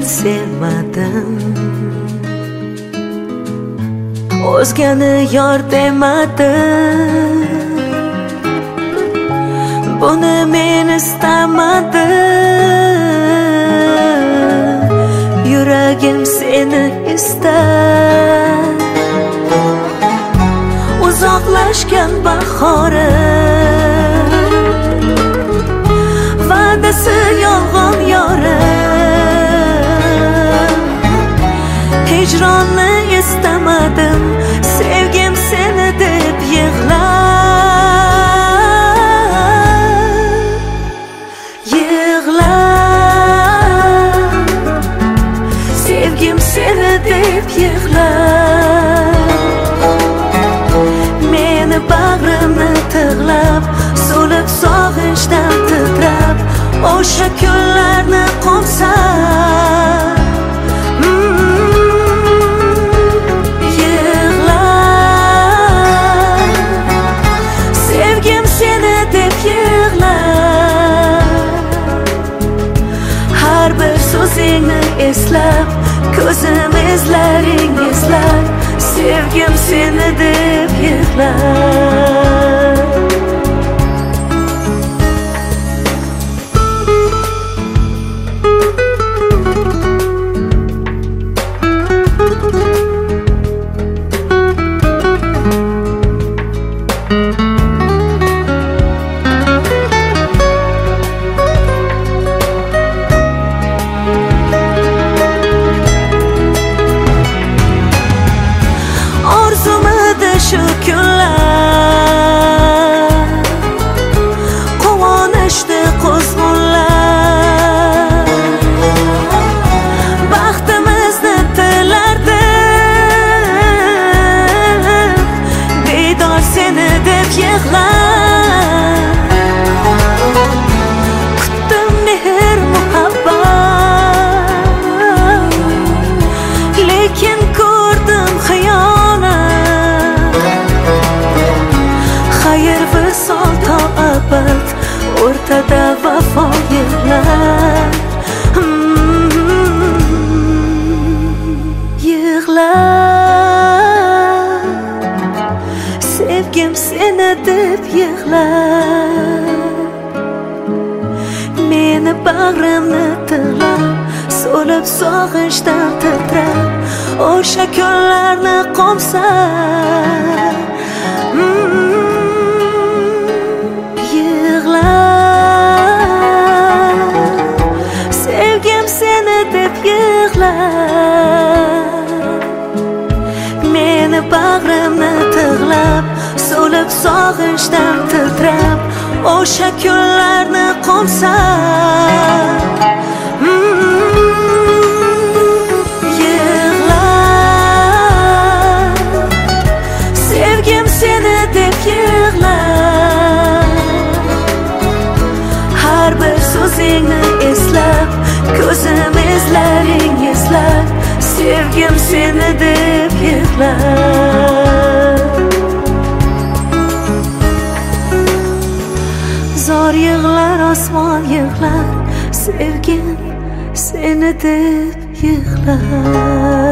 sevmadim, o'zgani yor demadim. Buni men istamadim, yuragim seni istar. Uzoqlashgan bahorim, va'dasi yolg'on yorim. Hijronni istamadim, sevgim seni deb yig'lar. Sevgim seni deb yig'lar. Meni bag'rimni tig'lab, so'lib sog'inchdan titrab, o'sha kunlarni qo'msab yig'lar. Sevgim seni deb yig'lar. Har bir so'zingni eslab, ko'zim izlaring eslar. Sevgim seni deb yig'lar. Shu kunlar quvonishdi quzg'unlar. Baxtimizni tilardim, diydor seni deb yig'lar. Kutdim mehr muhabbat, lekin ko'rdim xiyonat. Xayr visol to abad, o'rtada vafo yig'lar. Yig'lar. Sevgim seni deb yig'lar. Meni bag'rimni tig'lab, so'lib sog'inchdan titrab, o'sha kunlarni qo'msab sevgim seni deb yig'lar. Meni bag'rimni tig'lab, so'lib sog'inchdan titrab, o'sha kunlarni qo'msab yig'lar. Sevgim seni deb yig'lar. Har bir so'zingni eslab, ko'zim izlaring eslar. Sevgim seni deb yig'lar. Zor yig'lar, osmon yig'lar. Sevgim seni deb yig'lar.